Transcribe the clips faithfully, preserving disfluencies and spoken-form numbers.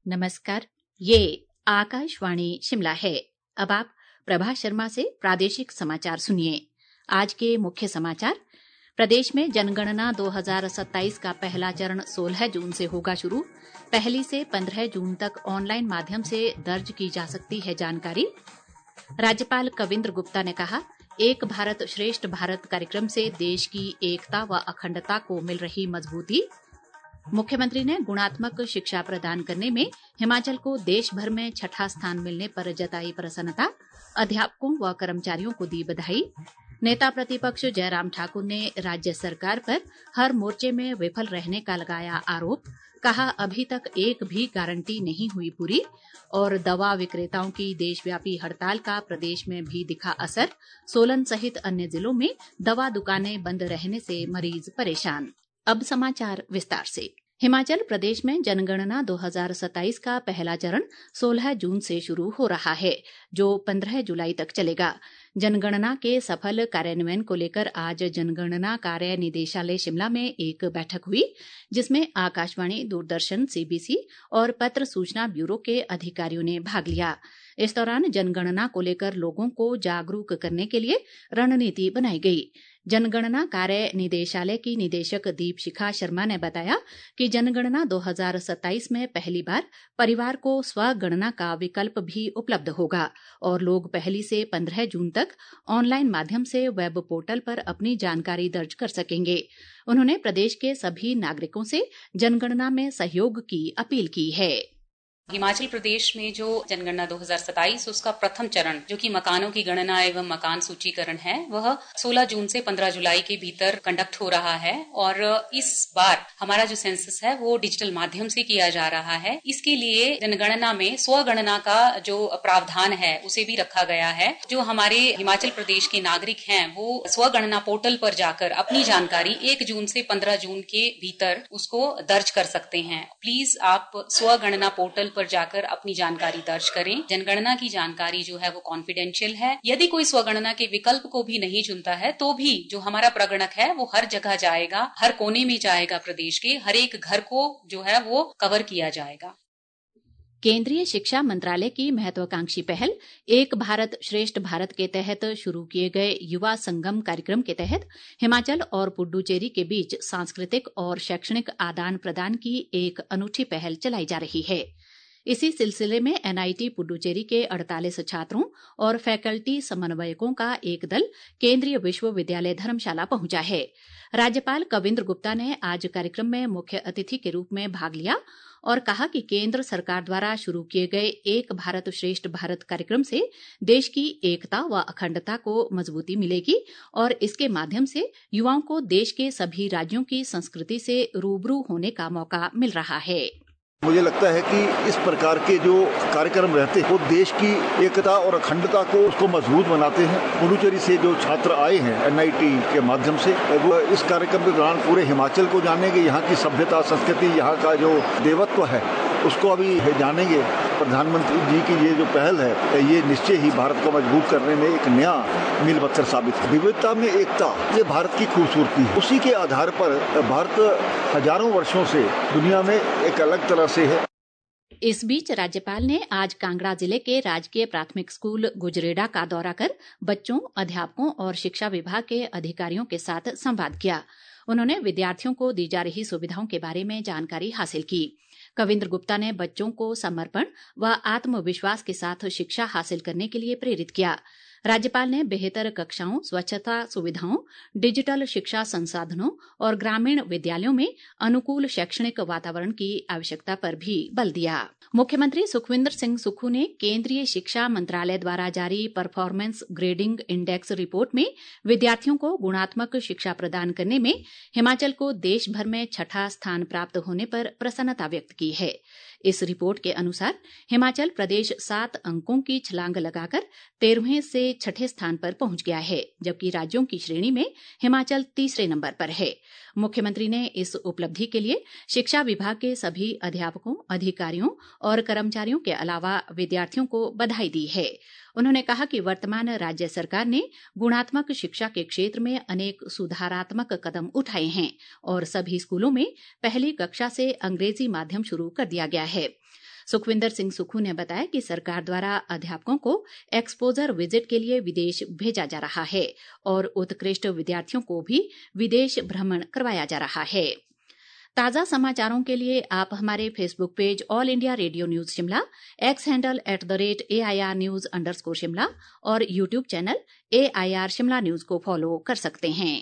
नमस्कार। ये आकाशवाणी शिमला है। अब आप प्रभा शर्मा से प्रादेशिक समाचार सुनिए। आज के मुख्य समाचार। प्रदेश में जनगणना दो हज़ार सत्ताईस का पहला चरण सोलह जून से होगा शुरू। पहली से पंद्रह जून तक ऑनलाइन माध्यम से दर्ज की जा सकती है जानकारी। राज्यपाल कविंद्र गुप्ता ने कहा, एक भारत श्रेष्ठ भारत कार्यक्रम से देश की एकता व अखंडता को मिल रही मजबूती। मुख्यमंत्री ने गुणात्मक शिक्षा प्रदान करने में हिमाचल को देश भर में छठा स्थान मिलने पर जताई प्रसन्नता। अध्यापकों व कर्मचारियों को दी बधाई। नेता प्रतिपक्ष जयराम ठाकुर ने राज्य सरकार पर हर मोर्चे में विफल रहने का लगाया आरोप। कहा, अभी तक एक भी गारंटी नहीं हुई पूरी। और दवा विक्रेताओं की देशव्यापी हड़ताल का प्रदेश में भी दिखा असर। सोलन सहित अन्य जिलों में दवा दुकानें बंद रहने से मरीज परेशान। अब समाचार विस्तार से। हिमाचल प्रदेश में जनगणना दो हज़ार सत्ताईस का पहला चरण सोलह जून से शुरू हो रहा है, जो पंद्रह जुलाई तक चलेगा। जनगणना के सफल कार्यान्वयन को लेकर आज जनगणना कार्य निदेशालय शिमला में एक बैठक हुई, जिसमें आकाशवाणी, दूरदर्शन, सीबीसी और पत्र सूचना ब्यूरो के अधिकारियों ने भाग लिया। इस दौरान जनगणना को लेकर लोगों को जागरूक करने के लिए रणनीति बनाई गई। जनगणना कार्य निदेशालय की निदेशक दीपशिखा शर्मा ने बताया कि जनगणना दो हज़ार सत्ताईस में पहली बार परिवार को स्वगणना का विकल्प भी उपलब्ध होगा और लोग पहली से पंद्रह जून तक ऑनलाइन माध्यम से वेब पोर्टल पर अपनी जानकारी दर्ज कर सकेंगे। उन्होंने प्रदेश के सभी नागरिकों से जनगणना में सहयोग की अपील की है। हिमाचल प्रदेश में जो जनगणना दो हज़ार सत्ताईस उसका प्रथम चरण जो कि मकानों की गणना एवं मकान सूचीकरण है, वह सोलह जून से पंद्रह जुलाई के भीतर कंडक्ट हो रहा है। और इस बार हमारा जो सेंसस है वो डिजिटल माध्यम से किया जा रहा है। इसके लिए जनगणना में स्वगणना का जो प्रावधान है उसे भी रखा गया है। जो हमारे हिमाचल प्रदेश के नागरिक हैं वो स्वगणना पोर्टल पर जाकर अपनी जानकारी एक जून से पंद्रह जून के भीतर उसको दर्ज कर सकते हैं। प्लीज आप स्वगणना पोर्टल पर जाकर अपनी जानकारी दर्ज करें। जनगणना की जानकारी जो है वो कॉन्फिडेंशियल है। यदि कोई स्वगणना के विकल्प को भी नहीं चुनता है तो भी जो हमारा प्रगणक है वो हर जगह जाएगा, हर कोने में जाएगा, प्रदेश के हर एक घर को जो है वो कवर किया जाएगा। केंद्रीय शिक्षा मंत्रालय की महत्वाकांक्षी पहल एक भारत श्रेष्ठ भारत के तहत शुरू किए गए युवा संगम कार्यक्रम के तहत हिमाचल और पुडुचेरी के बीच सांस्कृतिक और शैक्षणिक आदान प्रदान की एक अनूठी पहल चलाई जा रही है। इसी सिलसिले में एनआईटी पुडुचेरी के अड़तालीस छात्रों और फैकल्टी समन्वयकों का एक दल केंद्रीय विश्वविद्यालय धर्मशाला पहुंचा है। राज्यपाल कविंद्र गुप्ता ने आज कार्यक्रम में मुख्य अतिथि के रूप में भाग लिया और कहा कि केंद्र सरकार द्वारा शुरू किए गए एक भारत श्रेष्ठ भारत कार्यक्रम से देश की एकता व अखंडता को मजबूती मिलेगी और इसके माध्यम से युवाओं को देश के सभी राज्यों की संस्कृति से रूबरू होने का मौका मिल रहा है। मुझे लगता है कि इस प्रकार के जो कार्यक्रम रहते हैं वो देश की एकता और अखंडता को उसको मजबूत बनाते हैं। पुडुचेरी से जो छात्र आए हैं एनआईटी के माध्यम से, वो इस कार्यक्रम के दौरान पूरे हिमाचल को जानेंगे। यहाँ की सभ्यता, संस्कृति, यहाँ का जो देवत्व है उसको अभी जानेंगे। प्रधानमंत्री जी की ये जो पहल है ये निश्चय ही भारत को मजबूत करने में एक नया मील पत्थर साबित है। विविधता में एकता, ये भारत की खूबसूरती है। उसी के आधार पर भारत हजारों वर्षों से दुनिया में एक अलग तरह से है। इस बीच राज्यपाल ने आज कांगड़ा जिले के राजकीय प्राथमिक स्कूल गुजरेड़ा का दौरा कर बच्चों, अध्यापकों और शिक्षा विभाग के अधिकारियों के साथ संवाद किया। उन्होंने विद्यार्थियों को दी जा रही सुविधाओं के बारे में जानकारी हासिल की। कविंद्र गुप्ता ने बच्चों को समर्पण व आत्मविश्वास के साथ शिक्षा हासिल करने के लिए प्रेरित किया। राज्यपाल ने बेहतर कक्षाओं, स्वच्छता सुविधाओं, डिजिटल शिक्षा संसाधनों और ग्रामीण विद्यालयों में अनुकूल शैक्षणिक वातावरण की आवश्यकता पर भी बल दिया। मुख्यमंत्री सुखविंदर सिंह सुक्खू ने केंद्रीय शिक्षा मंत्रालय द्वारा जारी परफॉर्मेंस ग्रेडिंग इंडेक्स रिपोर्ट में विद्यार्थियों को गुणात्मक शिक्षा प्रदान करने में हिमाचल को देश भर में छठा स्थान प्राप्त होने पर प्रसन्नता व्यक्त की है। इस रिपोर्ट के अनुसार हिमाचल प्रदेश सात अंकों की छलांग लगाकर तेरहवें से छठे स्थान पर पहुंच गया है, जबकि राज्यों की श्रेणी में हिमाचल तीसरे नंबर पर है। मुख्यमंत्री ने इस उपलब्धि के लिए शिक्षा विभाग के सभी अध्यापकों, अधिकारियों और कर्मचारियों के अलावा विद्यार्थियों को बधाई दी है। उन्होंने कहा कि वर्तमान राज्य सरकार ने गुणात्मक शिक्षा के क्षेत्र में अनेक सुधारात्मक कदम उठाए हैं और सभी स्कूलों में पहली कक्षा से अंग्रेजी माध्यम शुरू कर दिया गया है। सुखविंदर सिंह सुक्खू ने बताया कि सरकार द्वारा अध्यापकों को एक्सपोजर विजिट के लिए विदेश भेजा जा रहा है और उत्कृष्ट विद्यार्थियों को भी विदेश भ्रमण करवाया जा रहा है। ताजा समाचारों के लिए आप हमारे Facebook page All India Radio news Shimla, X handle at the rate A I R news underscore Shimla और YouTube channel A I R Shimla news को फॉलो कर सकते हैं।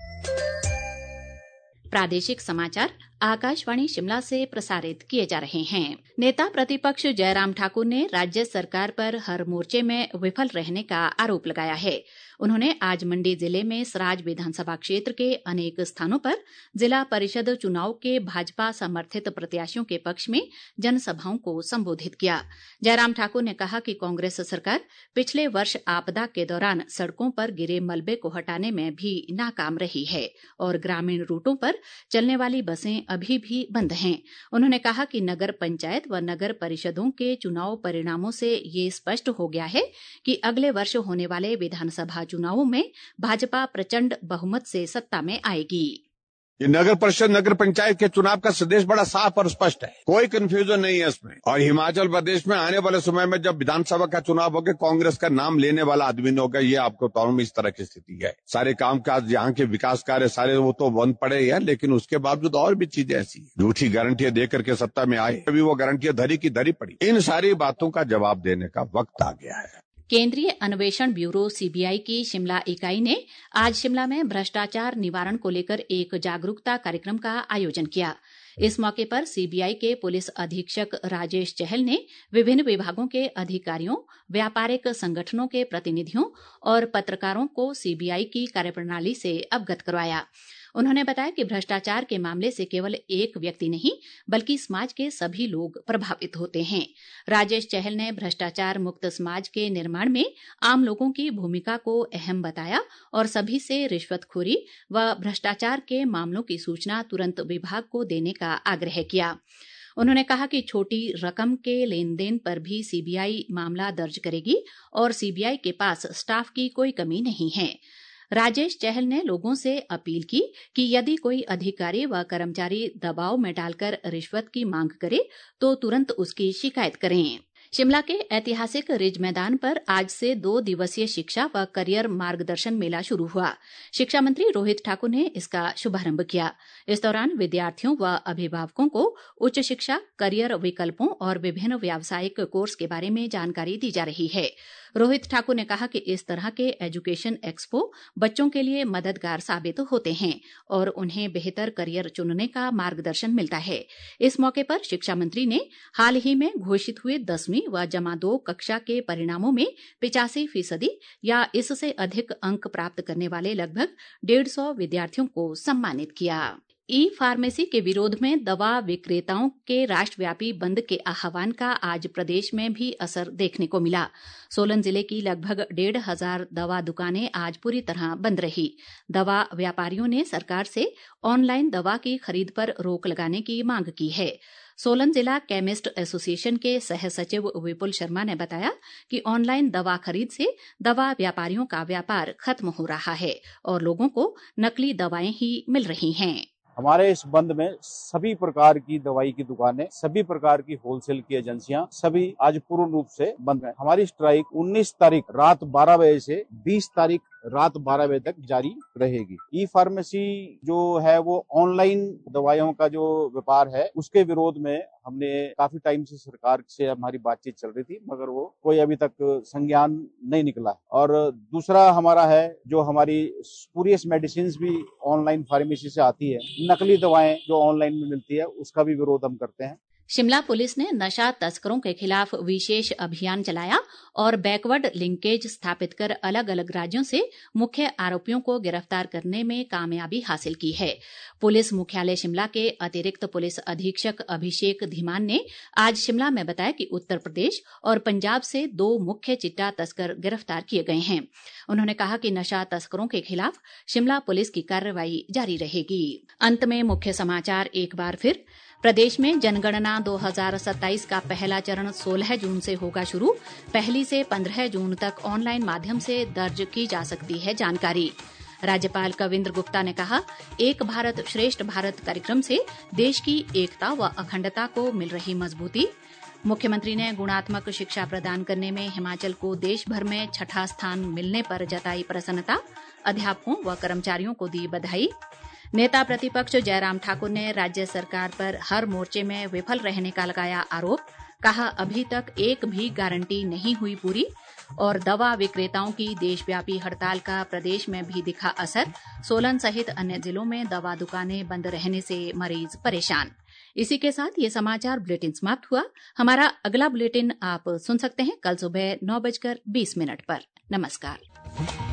प्रादेशिक समाचार आकाशवाणी शिमला से प्रसारित किए जा रहे हैं। नेता प्रतिपक्ष जयराम ठाकुर ने राज्य सरकार पर हर मोर्चे में विफल रहने का आरोप लगाया है। उन्होंने आज मंडी जिले में सराज विधानसभा क्षेत्र के अनेक स्थानों पर जिला परिषद चुनाव के भाजपा समर्थित प्रत्याशियों के पक्ष में जनसभाओं को संबोधित किया। जयराम ठाकुर ने कहा कि कांग्रेस सरकार पिछले वर्ष आपदा के दौरान सड़कों पर गिरे मलबे को हटाने में भी नाकाम रही है और ग्रामीण रूटों पर चलने वाली बसें अभी भी बंद हैं। उन्होंने कहा कि नगर पंचायत व नगर परिषदों के चुनाव परिणामों से ये स्पष्ट हो गया है कि अगले वर्ष होने वाले विधानसभा चुनावों में भाजपा प्रचंड बहुमत से सत्ता में आएगी। ये नगर परिषद नगर पंचायत के चुनाव का संदेश बड़ा साफ और स्पष्ट है, कोई कंफ्यूजन नहीं है इसमें। और हिमाचल प्रदेश में आने वाले समय में जब विधानसभा का चुनाव होगा, कांग्रेस का नाम लेने वाला आदमी नहीं होगा। ये आपको बताऊं में इस तरह की स्थिति है। सारे काम काज यहाँ के विकास कार्य सारे वो तो बंद पड़े हैं, लेकिन उसके बावजूद और भी चीजें ऐसी झूठी गारंटियां दे करके सत्ता में आए, अभी वो गारंटियां धरी की धरी पड़ी। इन सारी बातों का जवाब देने का वक्त आ गया है। केंद्रीय अन्वेषण ब्यूरो सी बी आई की शिमला इकाई ने आज शिमला में भ्रष्टाचार निवारण को लेकर एक जागरूकता कार्यक्रम का आयोजन किया। इस मौके पर सी बी आई के पुलिस अधीक्षक राजेश चहल ने विभिन्न विभागों के अधिकारियों, व्यापारिक संगठनों के प्रतिनिधियों और पत्रकारों को सी बी आई की कार्यप्रणाली से अवगत करवाया। उन्होंने बताया कि भ्रष्टाचार के मामले से केवल एक व्यक्ति नहीं बल्कि समाज के सभी लोग प्रभावित होते हैं। राजेश चहल ने भ्रष्टाचार मुक्त समाज के निर्माण में आम लोगों की भूमिका को अहम बताया और सभी से रिश्वतखोरी व भ्रष्टाचार के मामलों की सूचना तुरंत विभाग को देने का आग्रह किया। उन्होंने कहा कि छोटी रकम के लेन देन पर भी सी बी आई मामला दर्ज करेगी और सी बी आई के पास स्टाफ की कोई कमी नहीं है। राजेश चहल ने लोगों से अपील की कि यदि कोई अधिकारी व कर्मचारी दबाव में डालकर रिश्वत की मांग करे तो तुरंत उसकी शिकायत करें। शिमला के ऐतिहासिक रिज मैदान पर आज से दो दिवसीय शिक्षा व करियर मार्गदर्शन मेला शुरू हुआ। शिक्षा मंत्री रोहित ठाकुर ने इसका शुभारंभ किया। इस दौरान विद्यार्थियों व अभिभावकों को उच्च शिक्षा, करियर विकल्पों और विभिन्न व्यावसायिक कोर्स के बारे में जानकारी दी जा रही है। रोहित ठाकुर ने कहा कि इस तरह के एजुकेशन एक्सपो बच्चों के लिए मददगार साबित होते हैं और उन्हें बेहतर करियर चुनने का मार्गदर्शन मिलता है। इस मौके पर शिक्षा मंत्री ने हाल ही में घोषित हुए दसवीं व जमा दो कक्षा के परिणामों में पिचासी फीसदी या इससे अधिक अंक प्राप्त करने वाले लगभग डेढ़ सौ विद्यार्थियों को सम्मानित किया। ई फार्मेसी के विरोध में दवा विक्रेताओं के राष्ट्रव्यापी बंद के आह्वान का आज प्रदेश में भी असर देखने को मिला। सोलन जिले की लगभग डेढ़ हजार दवा दुकानें आज पूरी तरह बंद रही। दवा व्यापारियों ने सरकार से ऑनलाइन दवा की खरीद पर रोक लगाने की मांग की है। सोलन जिला केमिस्ट एसोसिएशन के सह सचिव विपुल शर्मा ने बताया कि ऑनलाइन दवा खरीद से दवा व्यापारियों का व्यापार खत्म हो रहा है और लोगों को नकली दवाएं ही मिल रही हैं। हमारे इस बंद में सभी प्रकार की दवाई की दुकानें, सभी प्रकार की होलसेल की एजेंसियां सभी आज पूर्ण रूप से बंद है। हमारी स्ट्राइक उन्नीस तारीख रात बारह बजे से बीस तारीख रात बारह बजे तक जारी रहेगी। ई फार्मेसी जो है वो ऑनलाइन दवाइयों का जो व्यापार है उसके विरोध में हमने काफी टाइम से सरकार से हमारी बातचीत चल रही थी, मगर वो कोई अभी तक संज्ञान नहीं निकला। और दूसरा हमारा है जो हमारी स्पूरियस मेडिसिन भी ऑनलाइन फार्मेसी से आती है, नकली दवाएं जो ऑनलाइन में मिलती है उसका भी विरोध हम करते हैं। शिमला पुलिस ने नशा तस्करों के खिलाफ विशेष अभियान चलाया और बैकवर्ड लिंकेज स्थापित कर अलग अलग राज्यों से मुख्य आरोपियों को गिरफ्तार करने में कामयाबी हासिल की है। पुलिस मुख्यालय शिमला के अतिरिक्त पुलिस अधीक्षक अभिषेक धीमान ने आज शिमला में बताया कि उत्तर प्रदेश और पंजाब से दो मुख्य चिट्टा तस्कर गिरफ्तार किए गए हैं। उन्होंने कहा कि नशा तस्करों के खिलाफ शिमला पुलिस की कार्रवाई जारी रहेगी। अंत में मुख्य समाचार एक बार फिर। प्रदेश में जनगणना दो हज़ार सत्ताईस का पहला चरण सोलह जून से होगा शुरू। पहली से पंद्रह जून तक ऑनलाइन माध्यम से दर्ज की जा सकती है जानकारी। राज्यपाल कविंद्र गुप्ता ने कहा, एक भारत श्रेष्ठ भारत कार्यक्रम से देश की एकता व अखंडता को मिल रही मजबूती। मुख्यमंत्री ने गुणात्मक शिक्षा प्रदान करने में हिमाचल को देश भर में छठा स्थान मिलने पर जताई प्रसन्नता, अध्यापकों व कर्मचारियों को दी बधाई। नेता प्रतिपक्ष जयराम ठाकुर ने राज्य सरकार पर हर मोर्चे में विफल रहने का लगाया आरोप, कहा अभी तक एक भी गारंटी नहीं हुई पूरी। और दवा विक्रेताओं की देशव्यापी हड़ताल का प्रदेश में भी दिखा असर, सोलन सहित अन्य जिलों में दवा दुकानें बंद रहने से मरीज परेशान। इसी के साथ ये समाचार बुलेटिन समाप्त हुआ। हमारा अगला बुलेटिन आप सुन सकते हैं कल सुबह नौ बजकर बीस मिनट पर। नमस्कार।